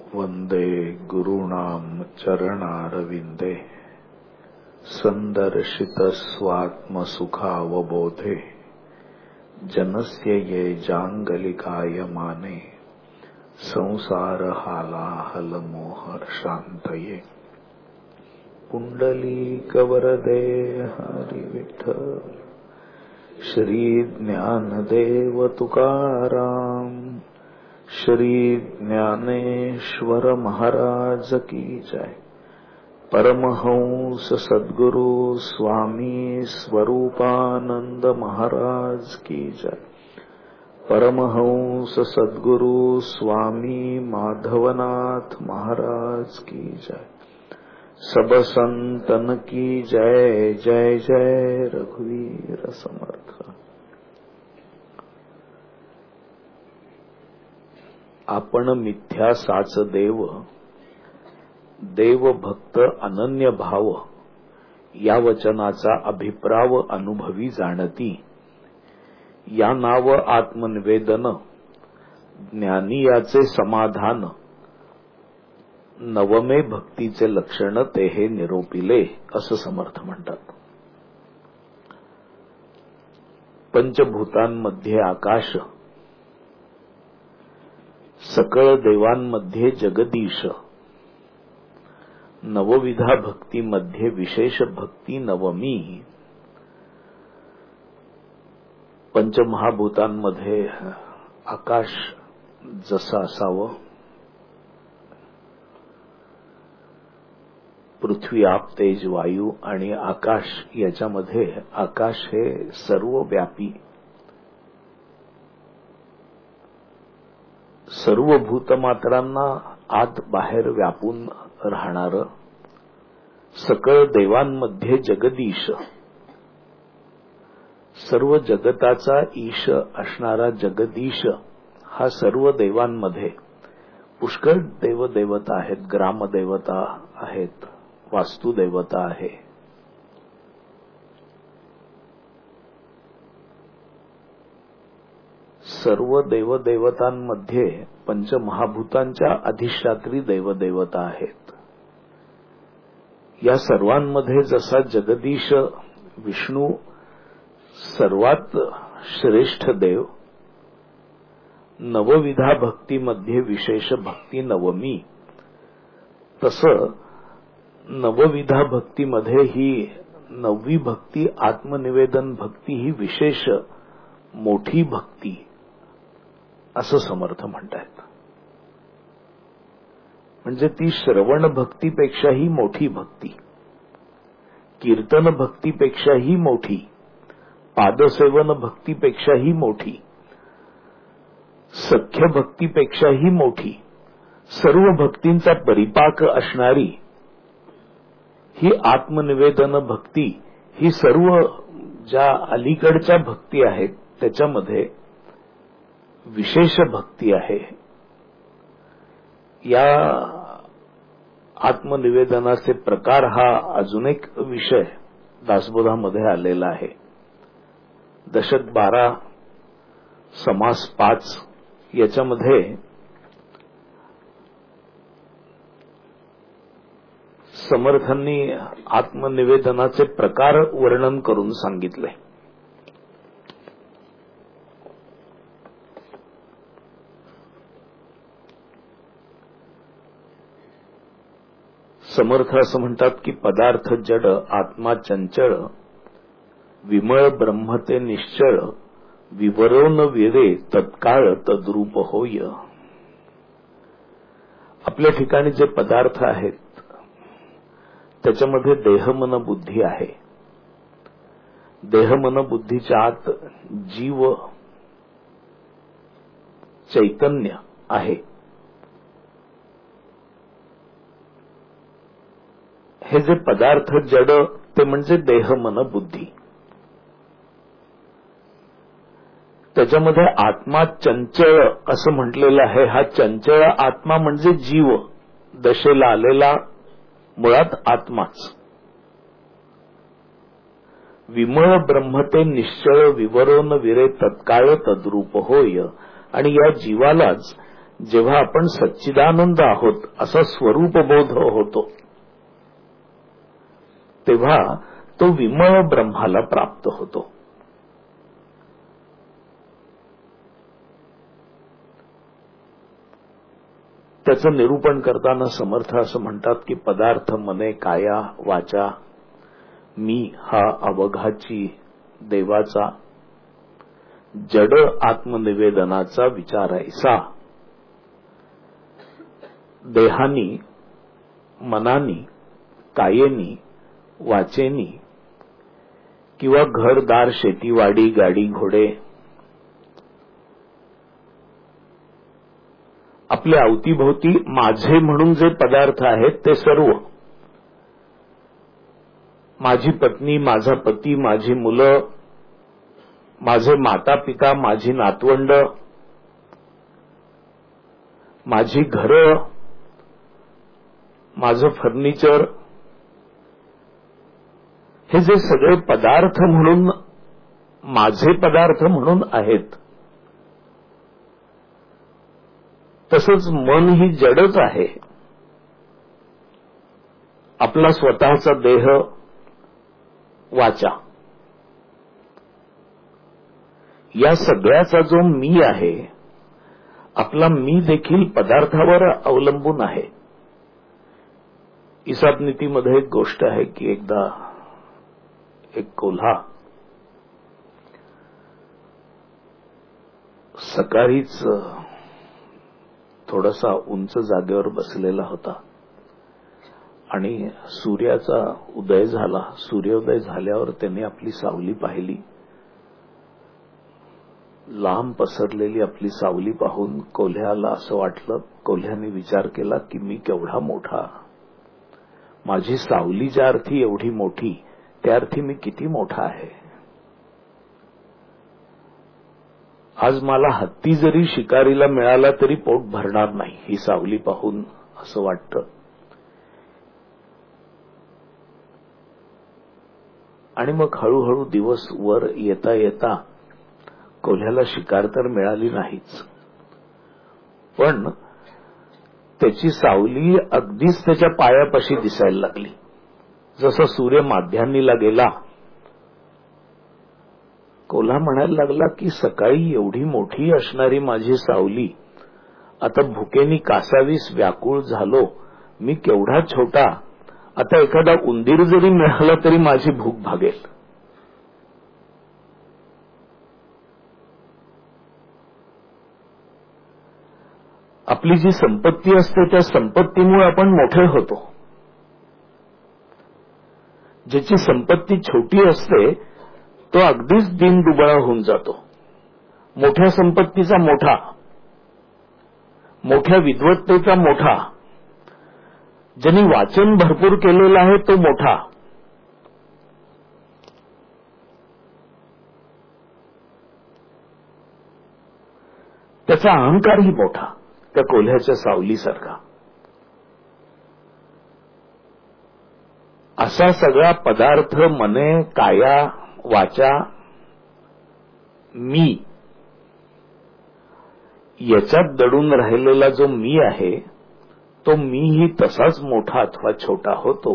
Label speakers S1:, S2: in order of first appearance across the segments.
S1: वंदे गुरूणां चरणारविंदे संदर्शितस्वात्मसुखावबोधे जनस्य ये जांगलिकायमाने संसारहालाहलमोह शांतये। पुंडलीकवरदे हरि विठ्ठल श्री ज्ञानदेव तुकाराम श्री ज्ञानेश्वर महाराज की जय। परमहंस सद्गुरु स्वामी स्वरूपानंद महाराज की जय। परमहंस सद्गुरु स्वामी माधवनाथ महाराज की जय। सब संतन की जय जय जय रघुवीर समर्थ। आपण मिथ्या साच देव, देव भक्त अनन्य भाव, या वचनाचा अभिप्राव अनुभवी जाणती। या नाव आत्मनिवेदन, ज्ञानी याचे समाधान, नवमे भक्तीचे लक्षण ते हे निरोपिले असं समर्थ म्हणतात। पंचभूतांमध्ये आकाश, सकळ देवांमध्ये जगदीश, नवविधा भक्तीमध्ये विशेष भक्ती नवमी। पंचमहाभूतांमध्ये आकाश जसं असावं, पृथ्वी आप तेज वायू आणि आकाश, याच्यामध्ये आकाश हे सर्वव्यापी, सर्व भूतमात्रांना आत बाहेर व्यापून राहणार, सकळ देवांमध्ये जगदीश, सर्व जगताचा ईश असणारा जगदीश हा सर्व देवांमध्ये। पुष्कळ देवदेवता आहेत, ग्रामदेवता आहेत, वास्तुदेवता आहे। सर्व देवदेवतांमध्ये पंचमहाभूतांच्या अधिष्ठात्री देवदेवता आहेत। या सर्वांमध्ये जसा जगदीश विष्णू सर्वात श्रेष्ठ देव, नवविधा भक्तीमध्ये विशेष भक्ती नवमी, तसं नवविधा भक्तीमध्ये ही नववी भक्ती आत्मनिवेदन भक्ती ही विशेष मोठी भक्ती असं समर्थ म्हणतात। म्हणजे ती श्रवण भक्तीपेक्षाही मोठी भक्ती, कीर्तन भक्तीपेक्षाही मोठी, पादसेवन भक्तीपेक्षाही मोठी, सख्य भक्तीपेक्षाही मोठी, सर्व भक्तींचा परिपाक असणारी ही आत्मनिवेदन भक्ती, ही सर्व ज्या अलीकडच्या भक्ती आहेत त्याच्यामध्ये विशेष भक्ती आहे। या आत्मनिवेदनाचे प्रकार हा अजून एक विषय दासबोधामध्ये आलेला आहे। दशक 12 समास 5 याच्यामध्ये समर्थांनी आत्मनिवेदनाचे प्रकार वर्णन करून सांगितले। समर्थ असं म्हणतात की पदार्थ जड, आत्मा चंचळ, विमळ ब्रह्म ते निश्चळ, विवरो न विरे तत्काळ तद्रूप होय। आपल्या ठिकाणी जे पदार्थ आहेत त्याच्यामध्ये देह मन बुद्धी आहे। देह मन बुद्धीच्या आत जीव चैतन्य आहे। हे जे पदार्थ जड ते म्हणजे देह मन बुद्धी, त्याच्यामध्ये आत्मा चंचळ असं म्हटलेलं आहे। हा चंचळ आत्मा म्हणजे जीव, दशेला आलेला मुळात आत्माच। विमळ ब्रह्म ते निश्चळ, विवरो न विरे तत्काळ तद्रूप होय। आणि या जीवालाच जेव्हा आपण सच्चिदानंद आहोत असा स्वरूपबोध होतो, तेव्हा तो विमळ ब्रह्माला प्राप्त होतो. त्याचं निरूपण करताना समर्थ असं म्हणतात की पदार्थ मने काया वाचा मी हा अवघाची देवाचा, जड आत्मनिवेदनाचा विचार ऐसा. देहानी, मनानी, कायेनी, वाचेनी किंवा घरदार, शेतीवाडी, गाडी, घोडे, आपल्या अवतीभोवती माझे म्हणून जे पदार्थ आहेत ते सर्व, माझी पत्नी, माझा पती, माझी मुलं, माझे माता पिता, माझी नातवंड, माझी घरं, माझं फर्निचर, हे जे सगळे पदार्थ म्हणून, माझे पदार्थ म्हणून आहेत, तसंच मन ही जडच आहे. आपला स्वतःचा देह, वाचा, या सगळ्याचा जो मी आहे, आपला मी देखील पदार्थावर अवलंबून आहे. ईसापनीतीमध्ये एक गोष्ट आहे की एकदा एक कोल्हा सकाळीच थोडासा उंच जागेवर बसलेला होता आणि सूर्याचा उदय झाला. सूर्योदय झाल्यावर त्याने आपली सावली पाहिली. लांब पसरलेली आपली सावली पाहून कोल्ह्याला असं वाटलं, कोल्ह्याने विचार केला की मी केवढा मोठा, माझी सावली ज्या अर्थी एवढी मोठी त्या अर्थी मी किती मोठा आहे. आज मला हत्ती जरी शिकारीला मिळाला तरी पोट भरणार नाही, ही सावली पाहून असं वाटतं. आणि मग हळूहळू दिवस वर येता येता कोल्ह्याला शिकार तर मिळाली नाहीच, पण त्याची सावली अगदीच त्याच्या पायापाशी दिसायला लागली. जसा सूर्य माध्यान्नीला गेला, कोल्हा म्हणायला लागला की सकाळी एवढी मोठी असणारी माझी सावली आता भुकेनी कासावीस व्याकुळ झालो, मी केवढा छोटा, आता एखादा उंदीर जरी मिळाला तरी माझी भूक भागेल. आपली जी संपत्ती असते त्या संपत्तीमुळे आपण मोठे होतो. ज्याची संपत्ती छोटी असते तो अगदीच दीनदुबळा होऊन जातो. मोठ्या संपत्तीचा मोठा, मोठ्या विद्वत्तेचा मोठा, ज्यांनी वाचन भरपूर केलेलं आहे तो मोठा. त्याचा अहंकारही मोठा, त्या कोल्ह्याच्या सावलीसारखा. असा सगळा पदार्थ मने काया वाचा मी, याच्यात दडून राहिलेला जो मी आहे तो मीही तसाच मोठा अथवा छोटा होतो.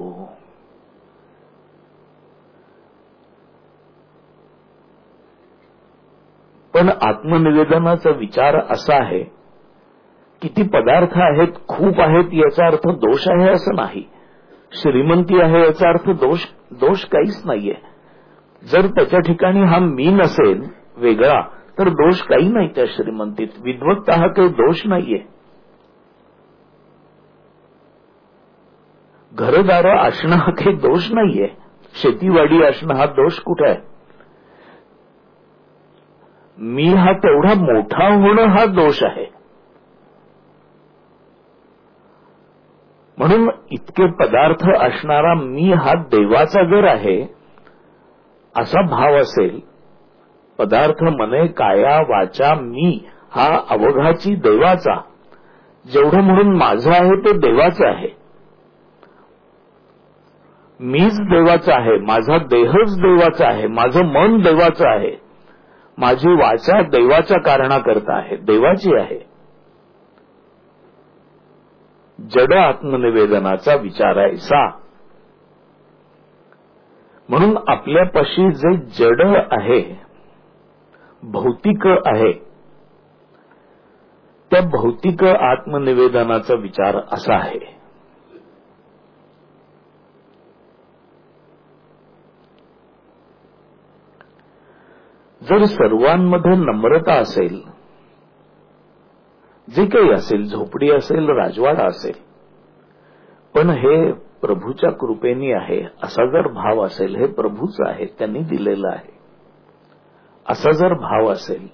S1: पण आत्मनिवेदनाचा विचार असा आहे, किती पदार्थ आहेत, खूप आहेत याचा अर्थ दोष आहे असं नाही. श्रीमंती आहे याचा अर्थ दोष काहीच नाहीये. जर त्याच्या ठिकाणी हा मी नसेल वेगळा तर दोष काही नाही त्या श्रीमंतीत. विद्वत्ता हा काही दोष नाहीये. घरदार असणं हा काही दोष नाहीये. शेतीवाडी असणं हा दोष कुठे आहे? मी हा तेवढा मोठा होणं हा दोष आहे. म्हणून इतके पदार्थ असणारा मी हा देवाचा जर आहे असा भाव असेल, पदार्थ मने काया वाचा मी हा अवघाची देवाचा, जेवढं म्हणून माझं आहे ते देवाचं आहे. मीच देवाचा आहे, माझा देहच देवाचा आहे, माझं मन देवाचं आहे, माझी वाचा देवाच्या कारणाकरता आहे, देवाची आहे. जड आत्मनिवेदनाचा विचार ऐसा. म्हणून आपल्यापाशी जे जड आहे, भौतिक आहे, त्या भौतिक आत्मनिवेदनाचा विचार असा आहे. जर सर्वांमध्ये नम्रता असेल, जे काही असेल, झोपडी असेल, राजवाडा असेल, पण हे प्रभूच्या कृपेने आहे असा जर भाव असेल, हे प्रभूच आहे, त्यांनी दिलेलं आहे असा जर भाव असेल,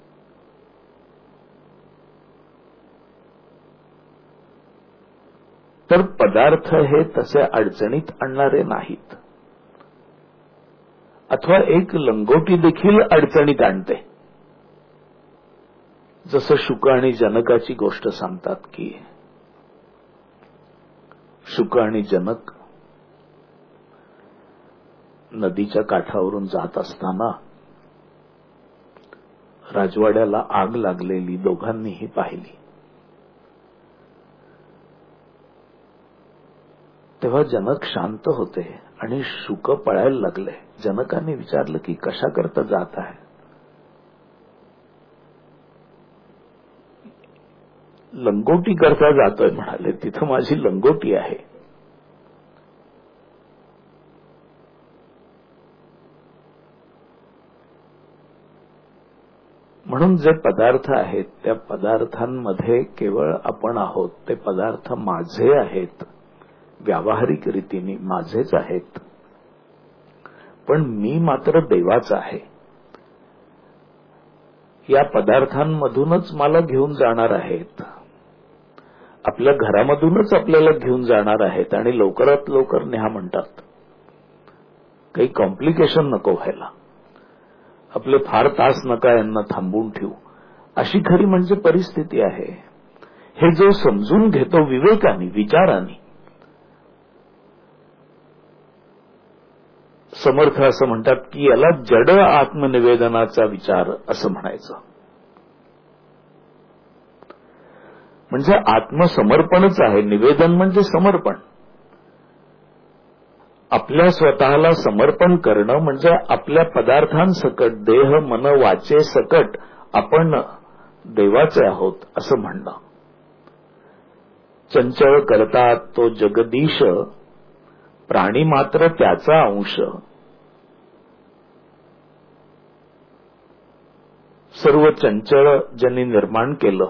S1: तर पदार्थ हे तसे अडचणीत आणणारे नाहीत. अथवा एक लंगोटी देखील अडचणीत आणते. जसं शुक आणि जनकाची गोष्ट सांगतात की शुक आणि जनक नदीच्या काठावरून जात असताना राजवाड्याला आग लागलेली दोघांनीही पाहिली. तेव्हा जनक शांत होते आणि शुक पळायला लागले. जनकाने विचारलं की कशा करता जात आहे? लंगोटी करता जातोय म्हणाले. तिथं माझी लंगोटी आहे. म्हणून जे पदार्थ आहेत त्या पदार्थांमध्ये केवळ आपण आहोत. ते पदार्थ माझे आहेत, व्यावहारिक रीतीने माझेच आहेत, पण मी मात्र देवाचा आहे. या पदार्थांमधूनच मला घेऊन जाणार आहेत, आपल्या घरामधूनच आपल्याला घेऊन जाणार आहेत आणि लवकरात लवकर न्या म्हणतात. काही कॉम्प्लिकेशन नको व्हायला, आपले फार तास नका यांना थांबवून ठेवू, अशी खरी म्हणजे परिस्थिती आहे. हे जो समजून घेतो विवेकाने, विचाराने, समर्थ असं म्हणतात की याला जड आत्मनिवेदनाचा विचार असं म्हणायचं. म्हणजे आत्मसमर्पणच आहे. निवेदन म्हणजे समर्पण. आपल्या स्वतःला समर्पण करणं म्हणजे आपल्या पदार्थांसकट, देह मन वाचे सकट आपण देवाचे आहोत असं म्हणणं. चंचळ करतात तो जगदीश, प्राणी मात्र त्याचा अंश. सर्व चंचळ ज्यांनी निर्माण केलं,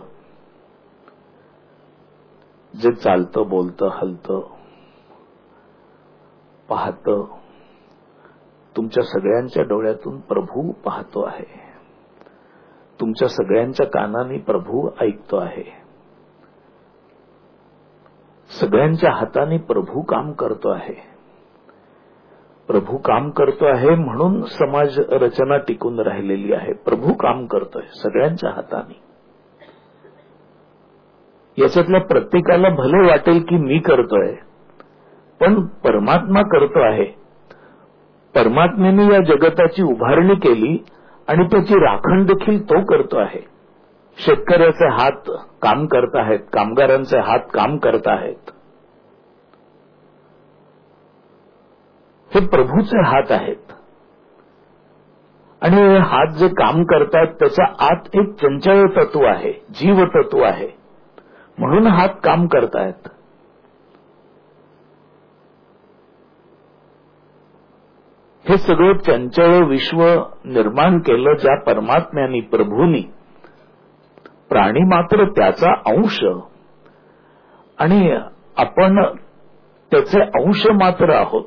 S1: जे चालतं, बोलतं, हलतं, पाहतं, तुमच्या सगळ्यांच्या डोळ्यातून प्रभू पाहतो आहे, तुमच्या सगळ्यांच्या कानाने प्रभू ऐकतो आहे, सगळ्यांच्या हाताने प्रभू काम करतो आहे. प्रभू काम करतो आहे म्हणून समाज रचना टिकून राहिलेली आहे. प्रभू काम करतोय सगळ्यांच्या हाताने. याच्यातल्या प्रत्येकाला भले वाटेल की मी करतोय, पण परमात्मा करतो आहे. परमात्म्याने या जगताची उभारणी केली आणि त्याची राखण देखील तो करतो आहे. शेतकऱ्याचे हात काम करत आहेत, कामगारांचे हात काम करत आहेत. हे प्रभूचे हात आहेत. आणि हे हात जे काम करतात त्याच्या आत एक चंचल तत्व आहे, जीव तत्व आहे, म्हणून हात काम करतायत. हे सगळं चंचल विश्व निर्माण केलं ज्या परमात्म्यानी, प्रभूनी. प्राणी मात्र त्याचा अंश आणि आपण त्याचे अंश मात्र आहोत.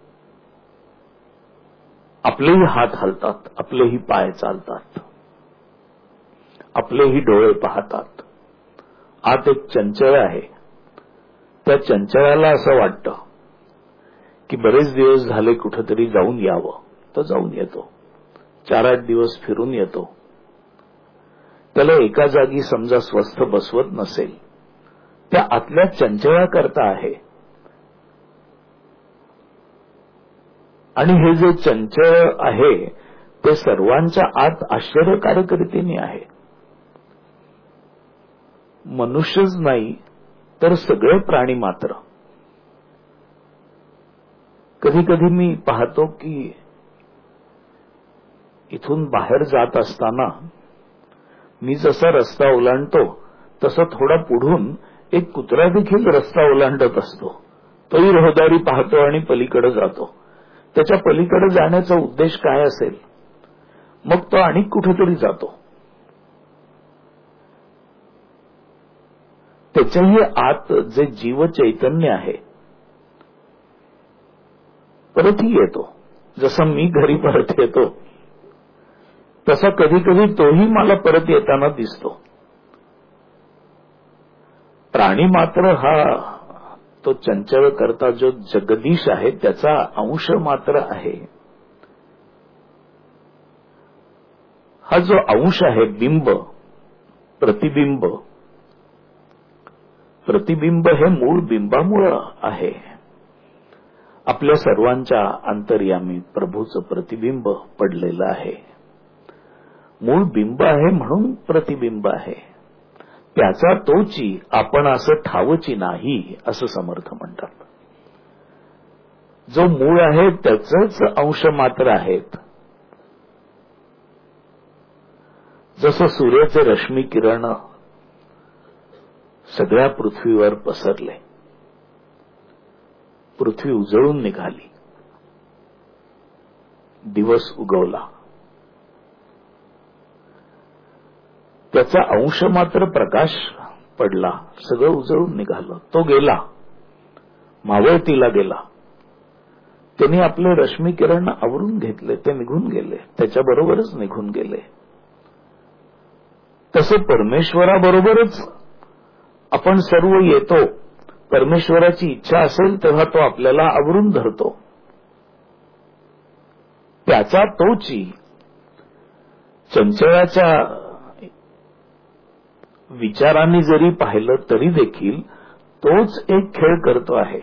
S1: आपलेही हात हलतात, आपलेही पाय चालतात, आपलेही डोळे पाहतात. आत एक चंचळ आहे. त्या चंचळाला असं वाटतं की बरेच दिवस झाले कुठेतरी जाऊन यावं, तर जाऊन येतो. 4-8 दिवस फिरून येतो. त्याला एका जागी समजा स्वस्थ बसवत नसेल, त्या आतल्या चंचळा करता आहे. आणि हे जे चंचळ आहे ते सर्वांच्या आत आश्चर्यकारक रीतीने आहे. मनुष्यच नाही तर सगळे प्राणी मात्र. कधी कधी मी पाहतो की इथून बाहेर जात असताना मी जसा रस्ता ओलांडतो तसा थोडा पुढून एक कुत्रा देखील रस्ता ओलांडत असतो. तोही रहदारी पाहतो आणि पलीकडे जातो. त्याच्या पलीकडे जाण्याचा उद्देश काय असेल? मग तो आणि कुठेतरी जातो. त्याच्याही आत जे जीव चैतन्य आहे परतही येतो. जसं मी घरी परत येतो तसा कधी कधी तोही मला परत येताना दिसतो. प्राणी मात्र हा तो चंचल करता जो जगदीश आहे त्याचा अंश मात्र आहे. हा जो अंश आहे बिंब, प्रतिबिंब, प्रतिबिंब हे मूळ बिंबामुळे आहे. आपल्या सर्वांच्या अंतर्यामी प्रभूचं प्रतिबिंब पडलेलं आहे. मूळ बिंब आहे म्हणून प्रतिबिंब आहे. त्याचा तोची आपण असं ठावची नाही असं समर्थ म्हणतात. जो मूळ आहे त्याचेच अंश मात्र आहेत. जसं सूर्याचे रश्मी किरण सगळ्या पृथ्वीवर पसरले, पृथ्वी उजळून निघाली, दिवस उगवला, त्याचा अंश मात्र प्रकाश पडला, सगळं उजळून निघालं. तो गेला, मावळतीला गेला. त्यांनी आपले रश्मी किरण आवरून घेतले, ते निघून गेले, त्याच्याबरोबरच निघून गेले. तसं परमेश्वराबरोबरच आपण सर्व येतो. परमेश्वराची इच्छा असेल तेव्हा तो आपल्याला आवरून धरतो. त्याचा तोची चंचळाच्या विचारांनी जरी पाहिलं तरी देखील तोच एक खेळ करतो आहे.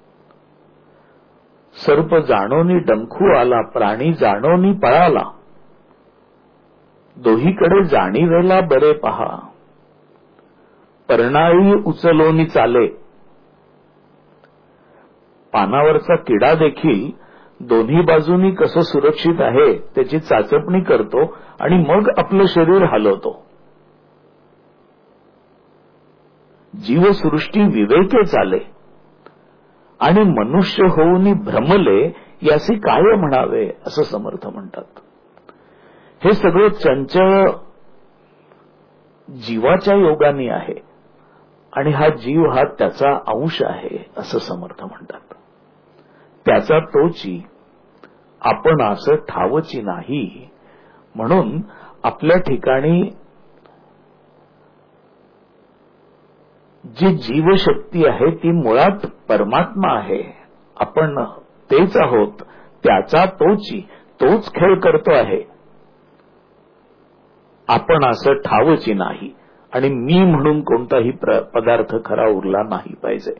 S1: सर्प जाणोनी डंखू आला, प्राणी जाणोनी पळाला, दोहीकडे जाणीवेला बरे पहा, पर्णाळी उचलोनी चाले. पानावरचा किडा देखील दोन्ही बाजूनी कसं सुरक्षित आहे त्याची चाचपणी करतो आणि मग आपलं शरीर हलवतो. जीवसृष्टी विवेके चाले आणि मनुष्य होऊनी भ्रमले यासी काय म्हणावे असं समर्थ म्हणतात. हे सगळं चंचल जीवाच्या योगाने आहे आणि हा जीव हा त्याचा अंश आहे असं समर्थ म्हणतात. त्याचा तोची आपण असं ठावची नाही म्हणून आपल्या ठिकाणी जी जीवशक्ती आहे ती मुळात परमात्मा आहे. आपण तेच आहोत. त्याचा तोची तोच खेळ करतो आहे. आपण असं ठावची नाही आणि मी म्हणून कोणताही पदार्थ खरा उरला नाही पाहिजे.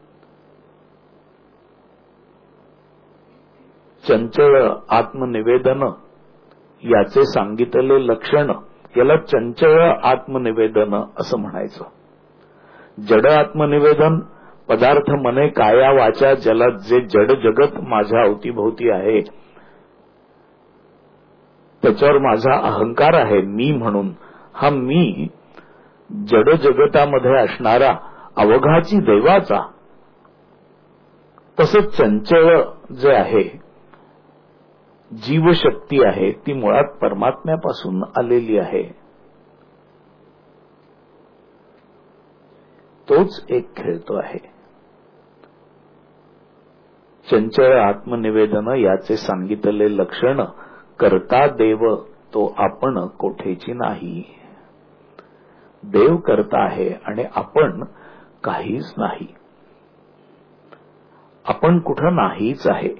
S1: चंचल आत्मनिवेदन याचे सांगितले लक्षण याला चंचल आत्मनिवेदन असं म्हणायचं. जड आत्मनिवेदन पदार्थ मने काया वाचा ज्याला जे जड जगत माझ्या अवतीभोवती आहे त्याच्यावर माझा अहंकार आहे मी म्हणून. हा मी जड जगतामध्ये असणारा अवघाची दैवाचा. तसंच चंचल जे आहे जीवशक्ती आहे ती मुळात परमात्म्यापासून आलेली आहे. तोच एक खेळतो आहे. चंचल आत्मनिवेदन याचे सांगितले लक्षण करता देव तो आपण कोठेची नाही. देव करता आहे आणि आपण काहीच नाही. आपण कुठं नाहीच आहे.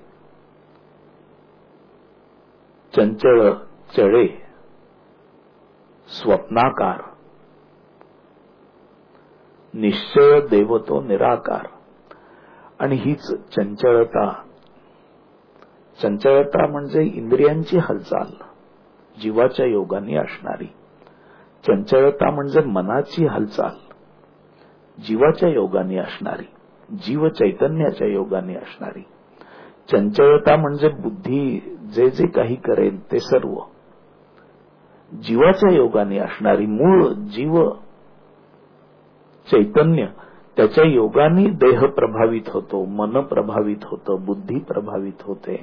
S1: चंचल चळे स्वप्नाकार, निश्चय देव तो निराकार. आणि हीच चंचलता. चंचलता म्हणजे इंद्रियांची हालचाल जीवाच्या योगाने असणारी. चंचलता म्हणजे मनाची हालचाल जीवाच्या योगाने असणारी, जीव चैतन्याच्या योगाने असणारी. चंचलता म्हणजे बुद्धी जे जे काही करेल ते सर्व जीवाच्या योगाने असणारी. मूळ जीव चैतन्य, त्याच्या योगाने देह प्रभावित होतो, मन प्रभावित होतं, बुद्धी प्रभावित होते.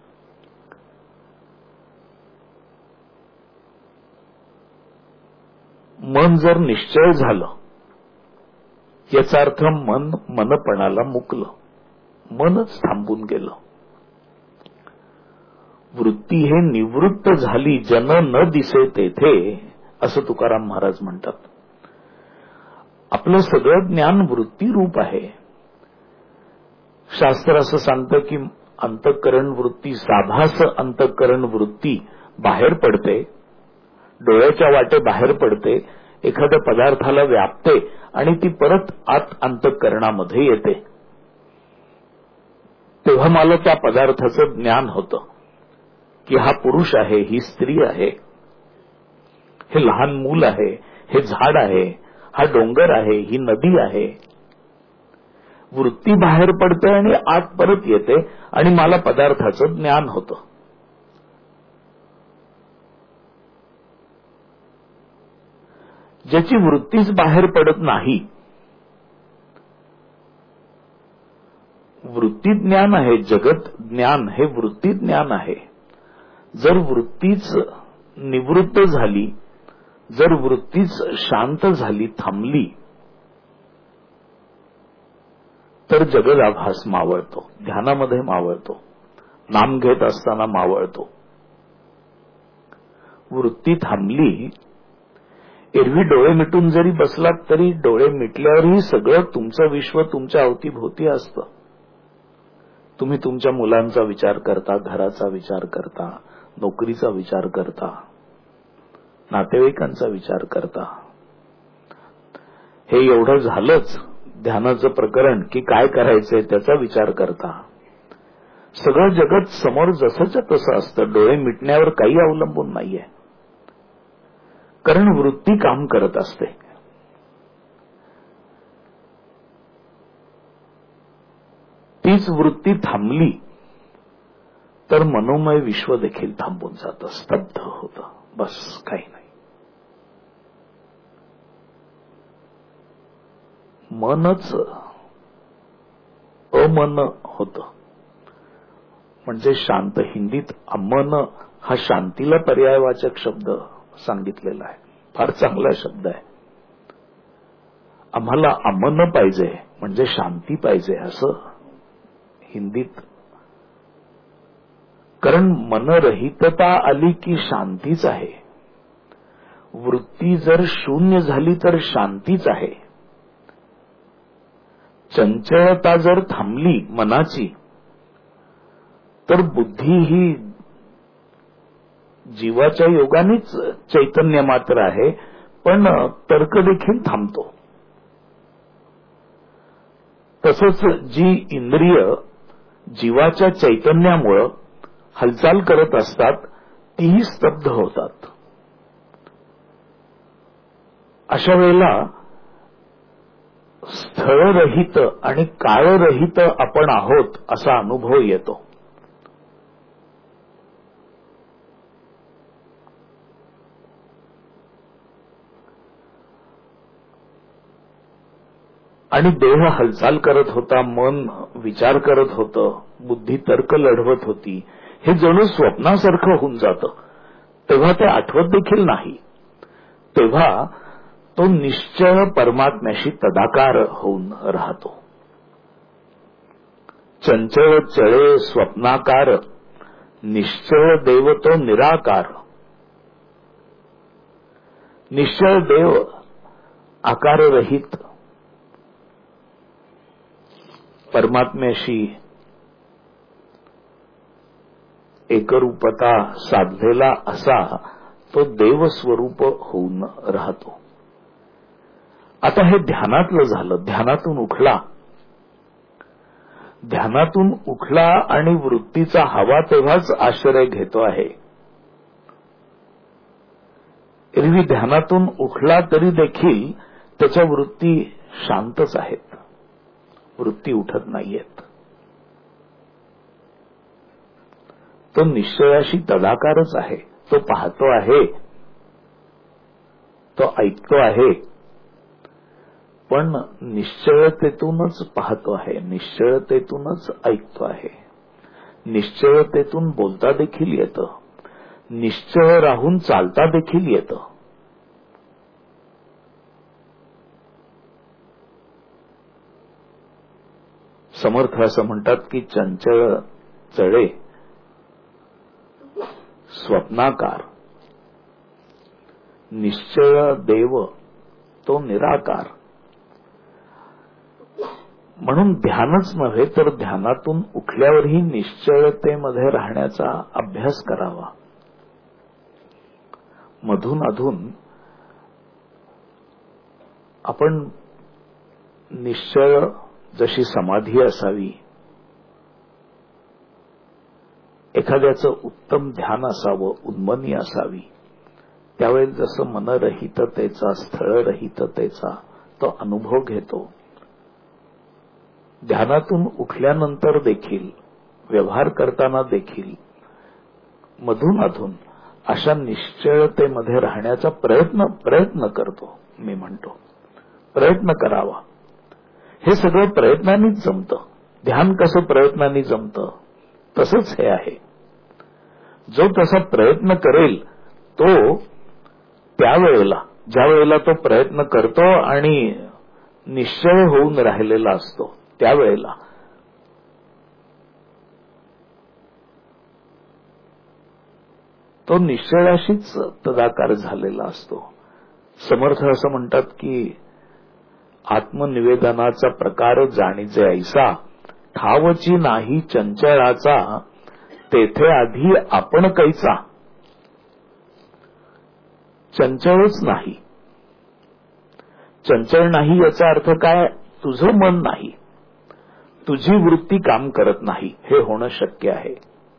S1: मन जर निश्चय झालं, याचा अर्थ मनपणाला मुकलं, मनच थांबून गेलं. वृत्ती हे निवृत्त झाली, जन न दिसे तेथे, असं तुकाराम महाराज म्हणतात. आपलं सगळं ज्ञान वृत्तीरूप आहे. शास्त्र असं सांगतं की अंतःकरण वृत्ती, साभास अंतःकरण वृत्ती बाहेर पडते, डोळ्याच्या वाटे बाहेर पडते, एखाद्या पदार्थाला व्यापते आणि ती परत आत अंतःकरणामध्ये येते. तेव्हा मला त्या पदार्थाचं ज्ञान होतं की हा पुरुष आहे, ही स्त्री आहे, हे लहान मूल आहे, हे झाड आहे, हा डोंगर आहे, ही नदी आहे. वृत्ती बाहेर पडते आणि आत परत येते आणि मला पदार्थाचं ज्ञान होतं. ज्याची वृत्तीच बाहेर पडत नाही, वृत्ती ज्ञान आहे, जगत ज्ञान हे वृत्ती ज्ञान आहे. जर वृत्तीच निवृत्त झाली, जर वृत्तीच शांत झाली, थांबली, तर जगदाभास मावळतो, ध्यानामध्ये मावळतो, नाम घेत असताना मावळतो. वृत्ती थांबली, एरवी डोळे मिटून जरी बसलात तरी डोळे मिटल्यावरही सगळं तुमचं विश्व तुमच्या अवतीभोवती असतं. तुम्ही तुमच्या मुलांचा विचार करता, घराचा विचार करता, नोकरीचा विचार करता, नातेवाईकांचा विचार करता. हे एवढं झालंच ध्यानाचं प्रकरण की काय करायचंय त्याचा विचार करता. सगळं जगत समोर जसंच्या तसं असतं, डोळे मिटण्यावर काही अवलंबून नाहीये, कारण वृत्ती काम करत असते. तीच वृत्ती थांबली तर मनोमय विश्व देखील थांबून जातं, स्तब्ध होतं, बस काही नाही. मनच अमन होतं, म्हणजे शांत. हिंदीत अमन हा शांतीला पर्यायवाचक शब्द सांगितलेला आहे, फार चांगला शब्द आहे. आम्हाला अमन पाहिजे म्हणजे शांती पाहिजे असं हिंदीत. कारण मनरहितता आली की शांतीच आहे. वृत्ती जर शून्य झाली तर शांतीच आहे. चंचलता जर थांबली मनाची तर बुद्धी ही जीवाच्या योगानेच चैतन्य मात्र आहे, पण तर्क देखील थांबतो. तसंच जी इंद्रिय जीवाच्या चैतन्यामुळं हालचाल करत असतात तीही स्तब्ध होतात. अशा वेळेला स्थळरहित आणि काळरहित आपण आहोत असा अनुभव येतो. आणि देह हालचाल करत होता, मन विचार करत होतं, बुद्धी तर्क लढवत होती. हे जणू स्वप्नासारखं होऊन जातं. तेव्हा ते आठवत देखील नाही. तेव्हा तो निश्चय परमात्म्याशी तदाकार होऊन राहतो. चंचल चळे स्वप्नाकार, निश्चय देव तो निराकार. निश्चय देव आकाररहित परमात्म्याशी एकरूपता साधलेला असा तो देवस्वरूप होऊन राहतो. आता हे ध्यानातलं झालं. ध्यानातून उठला, ध्यानातून उठला आणि वृत्तीचा हवा तेव्हाच आश्रय घेतो आहे. एरवी ध्यानातून उठला तरी देखील त्याच्या वृत्ती शांतच आहेत, वृत्ती उठत नाहीयेत. तो निश्चयाशी तदाकारच आहे. तो पाहतो आहे, तो ऐकतो आहे, पण निश्चयतेतूनच पाहतो आहे, निश्चयतेतूनच ऐकतो आहे, निश्चयतेतून बोलता देखील येतं, निश्चय राहून चालता देखील येतं. समर्थ असं म्हणतात की चंचल चळे स्वप्नाकार, निश्चय देव तो निराकार. म्हणून ध्यानच नव्हे तर ध्यानातून उठल्यावरही निश्चयतेमध्ये राहण्याचा अभ्यास करावा. मधून अधून आपण निश्चय जशी समाधी असावी, एखाद्याचं उत्तम ध्यान असावं, उन्मनी असावी, त्यावेळेस जसं मनरहिततेचा, स्थळरहिततेचा तो अनुभव घेतो, ध्यानातून उठल्यानंतर देखील, व्यवहार करताना देखील मधून अधून अशा निश्चयतेमध्ये राहण्याचा प्रयत्न करतो. मी म्हणतो प्रयत्न करावा. हे सगळं प्रयत्नांनीच जमतं. ध्यान कसं प्रयत्नांनी जमतं, तसंच हे आहे. जो तसा प्रयत्न करेल तो त्यावेळेला, ज्या वेळेला तो प्रयत्न करतो आणि निश्चय होऊन राहिलेला असतो, त्यावेळेला तो निश्चयाशीच तदाकार झालेला असतो. समर्थ असं म्हणतात की आत्मनिवेदनाचा प्रकार जाणीजे ऐसा, ठावची नाही चंचळाचा, तेथे आधी आपण कैसा. चंचळच नाही. चंचल नाही याचा अर्थ काय? तुझं मन नाही, तुझी वृत्ती काम करत नाही, हे होणं शक्य आहे.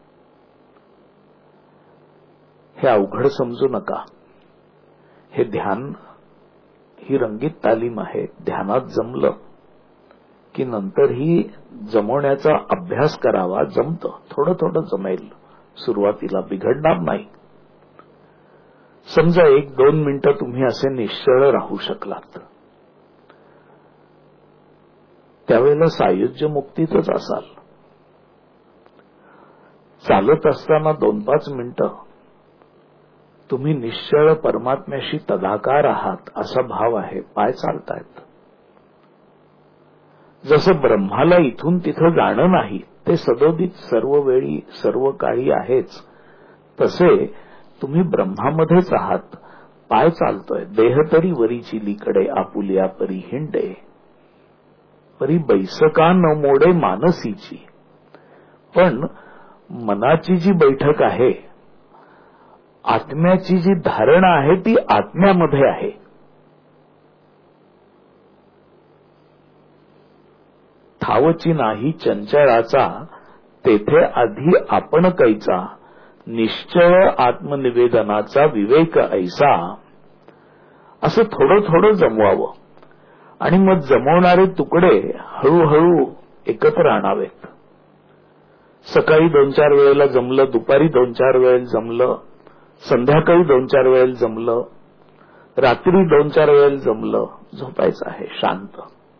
S1: हे अवघड समजू नका. हे ध्यान ही रंगीत तालीम आहे. ध्यानात जमलं की नंतरही जमवण्याचा अभ्यास करावा. जमतं, थोडं थोडं जमेल, सुरुवातीला बिघडणार नाही. समजा 1-2 मिनिटं तुम्ही असे निश्चळ राहू शकलात, त्यावेळेला सायुज्य मुक्तीतच असाल. चालत असताना 2-5 मिनिटं तुम्ही निश्चळ परमात्म्याशी तदाकार आहात असा भाव आहे. पाय चालतायत. जसं ब्रह्माला इथून तिथं जाणं नाही, ते सदोदित सर्व वेळी सर्व काळी आहेच, तसे तुम्ही ब्रह्मामध्येच आहात. पाय चालतोय. देह तरी वरीची लीकडे, आपुलिया परी हिंडे, परी बैसका न मोडे मानसीची. पण मनाची जी बैठक आहे, आत्म्याची जी धारणा आहे, ती आत्म्यामध्ये आहे. ठावची नाही चंचळाचा, तेथे आधी आपण कैचा, निश्चय आत्मनिवेदनाचा विवेक ऐसा. असं थोडं थोडं जमवावं आणि मग जमवणारे तुकडे हळूहळू एकत्र आणावेत. सकाळी 2-4 वेळेला जमलं, दुपारी 2-4 वेळेला जमलं, संध्याकाळी 2-4 वेळेला जमलं, रात्री 2-4 वेळेला जमलं, झोपायचं आहे शांत.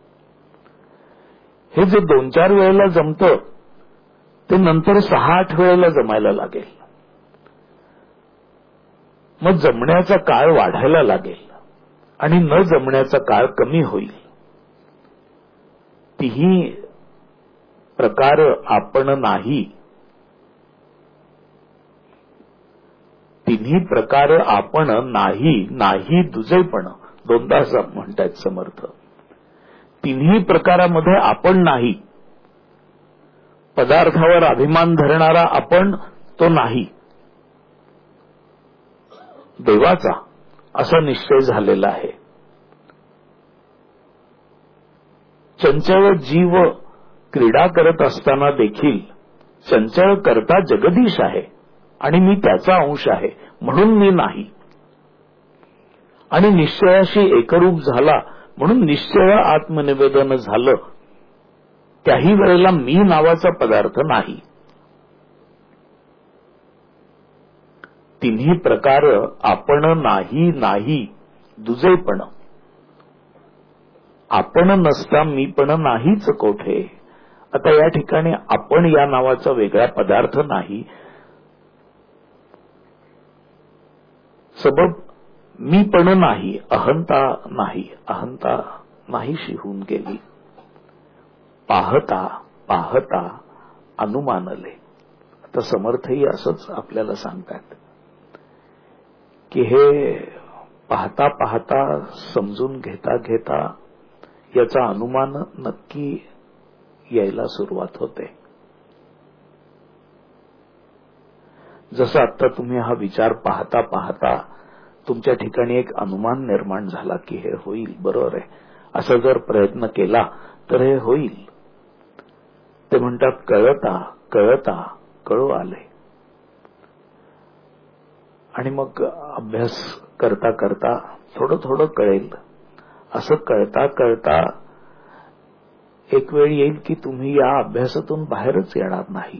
S1: हे जे 2-4 वेळेला जमतं ते नंतर 6-8 वेळेला जमायला लागेल. मग जमण्याचा काळ वाढायला लागेल आणि न जमण्याचा काळ कमी होईल. तीही प्रकार आपण नाही, तिन्ही प्रकार आपण नाही, नाही दुजेपण, 2दा म्हणतायत समर्थ. तिन्ही प्रकारामध्ये आपण नाही. पदार्थावर अभिमान धरणारा आपण तो नाही, देवाचा असा निश्चय झालेला आहे. चंचल जीव क्रीडा करत असताना देखील चंचल करता जगदीश आहे आणि मी त्याचा अंश आहे, म्हणून मी नाही. आणि निश्चयाशी एकरूप झाला म्हणून निश्चय आत्मनिवेदन झालं. त्याही वेळेला मी नावाचा पदार्थ नाही. तिन्ही प्रकार आपण नाही नाही दुजेपण. आपण नसता मी पण नाहीच कोठे. आता या ठिकाणी आपण या नावाचा वेगळा पदार्थ नाही. सबब मी पण नाही, अहंता नाही, अहंता नाहीशी होऊन गेली. पाहता पाहता अनुमानले. आता समर्थही असंच आपल्याला सांगतात की हे पाहता पाहता समजून घेता घेता याचा अनुमान नक्की यायला सुरुवात होते. जसं आता तुम्ही हा विचार पाहता पाहता तुमच्या ठिकाणी एक अनुमान निर्माण झाला की हे होईल, बरोबर आहे, असा जर प्रयत्न केला तर हे होईल. ते म्हणतात कळता कळता कळू आले. आणि मग अभ्यास करता करता थोडं थोडं कळेल. असं कळता कळता एक वेळ येईल की तुम्ही या अभ्यासातून बाहेरच येणार नाही.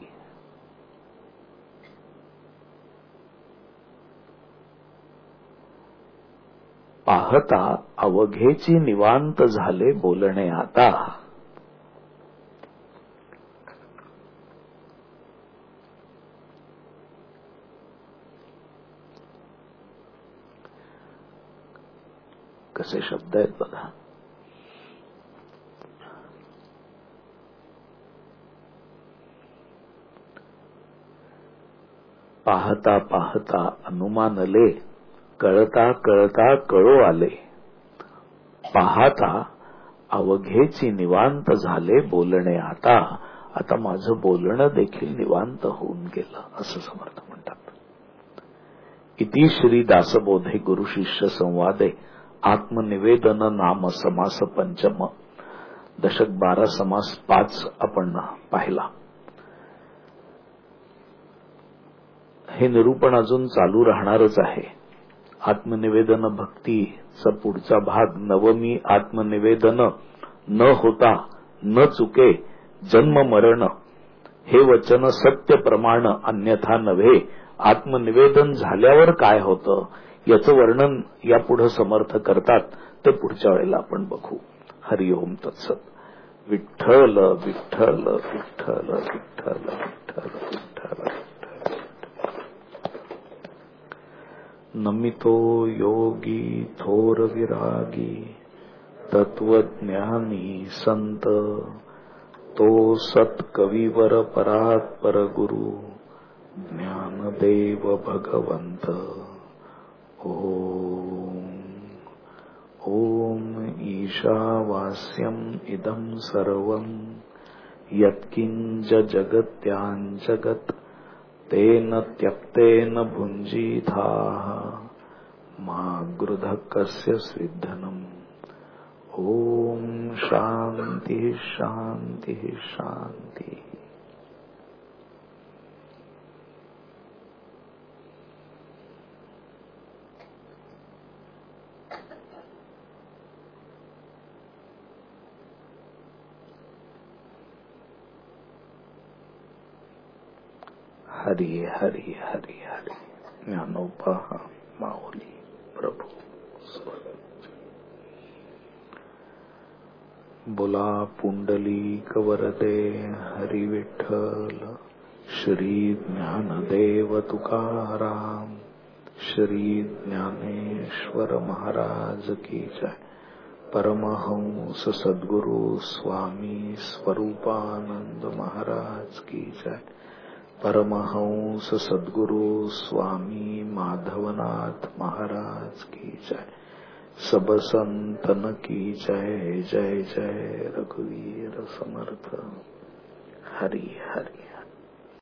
S1: पाहता अवघेची निवांत झाले बोलणे आता. कसे शब्द आहेत बघा. पाहता पाहता अनुमानले, कळता कळता कळू आले. पाहता अवघेची निवांत झाले बोलणे आता. आता माझं बोलणं देखील निवांत होऊन गेलं, असं समर्थ म्हणतात. इति श्री दासबोधे गुरु शिष्य संवादे आत्मनिवेदन नाम समास पंचम. दशक 12 समास 5 आपण पाहिला. हे निरूपण अजून चालू राहणारच आहे. आत्मनिवेदन भक्तीचा पुढचा भाग नवमी आत्मनिवेदन न होता न चुके जन्म मरण हे वचन सत्य प्रमाण अन्यथा नव्हे. आत्मनिवेदन झाल्यावर काय होतं याचं वर्णन यापुढे समर्थ करतात. ते पुढच्या वेळेला आपण बघू. हरिओम तत्सत. विठ्ठल विठ्ठल विठ्ठल विठ्ठल विठ्ठल विठ्ठल. नमितो योगी थोर विरागी तत्वज्ञानी संत तो सत्कविवर परात्पर गुरु ज्ञानदेव भगवंत. ओम ओम ईशावास्यम इदं सर्वं यत्किंच जगत्याञ्जगत् तेन त्यक्तेन भुञ्जीथाः मा गृधः कस्य स्विद्धनम्. ओम शांति शांति शांति. हरि हरि हरि हरि. ज्ञानोपहा माऊली प्रभू. बोला पुंडलीक वरदे हरि विठ्ठल. श्री ज्ञानदेव तुकाराम. श्री ज्ञानेश्वर महाराज की जय. परमहंस सद्गुरु स्वामी स्वरूपानंद महाराज की जय. परमहंस सद्गुरु स्वामी माधवनाथ महाराज की जय. सब संतन की जय. जय जय रघुवीर समर्थ. हरि हरि.